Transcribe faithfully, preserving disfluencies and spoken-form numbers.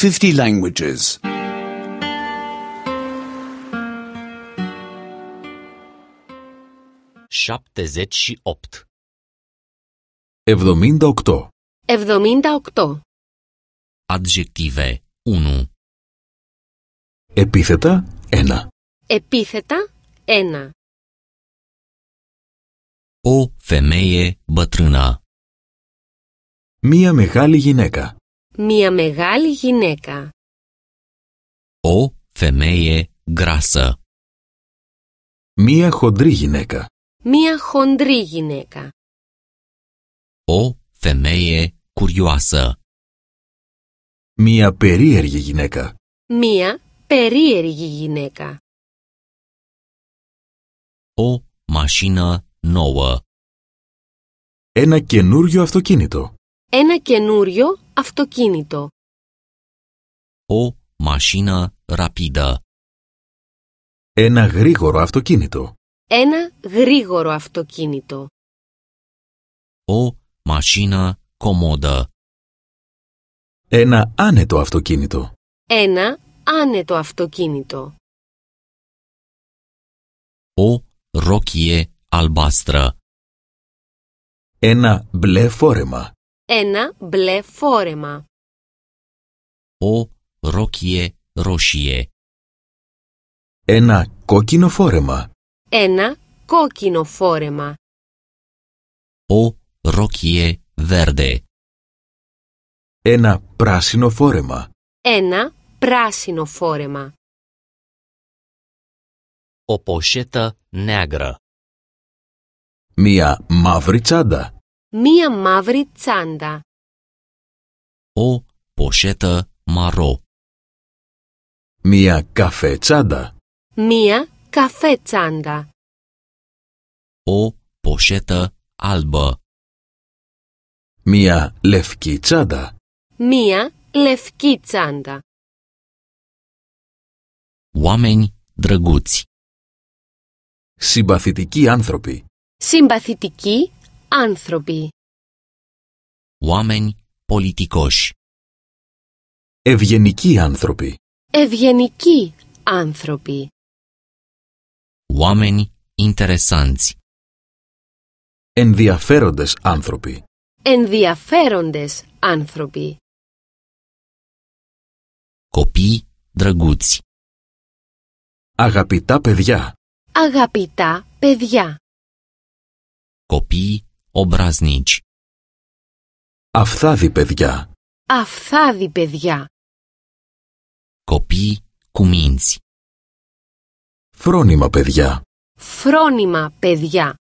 fifty languages. șaptezeci și opt. εβδομήντα οκτώ. εβδομήντα οκτώ. Adjective unu. Επίθετα ένα. Επίθετα ένα. O femeie bătrână. Μία μεγάλη γυναίκα. Μία μεγάλη γυναίκα. O femeie grasă. Μία χοντρή γυναίκα. Μία χοντρή γυναίκα. O femeie curioasă. Μία περίεργη γυναίκα. Μία περίεργη γυναίκα. O mașină nouă. Ένα καινούριο αυτοκίνητο. Ένα καινούριο αυτοκίνητο. O mașină rapidă. Ένα γρήγορο αυτοκίνητο. Ένα γρήγορο αυτοκίνητο. O mașină comodă. Ένα άνετο αυτοκίνητο. Ένα άνετο αυτοκίνητο. O rochie albastră. Ένα μπλε φόρεμα. Ένα μπλε φόρεμα. O rochie roșie. Ένα κόκκινο φόρεμα. Ένα κόκκινο φόρεμα. O rochie verde. Ένα πράσινο φόρεμα. Ένα πράσινο φόρεμα. O poșetă neagră. Μία μαύρη τσάντα. Μία μαύρη τσάντα. O poșetă maro. Μία καφέ τσάντα. Μία καφέ τσάντα. O poșetă albă. Μία λευκή τσάντα. Μία λευκή τσάντα. Oameni drăguți. Συμπαθητικοί άνθρωποι. Συμπαθητικοί άνθρωποι. Oameni politicoși. Ευγενικοί άνθρωποι. Ευγενικοί άνθρωποι. Oameni interesanți. Ενδιαφέροντες άνθρωποι. Ενδιαφέροντες άνθρωποι. Copii drăguți. Αγαπητά παιδιά. Αγαπητά παιδιά. Copii obraznici. Αφθάδη παιδιά. Αφθάδη παιδιά. Copii cu minți. Φρόνιμα παιδιά. Φρόνιμα παιδιά.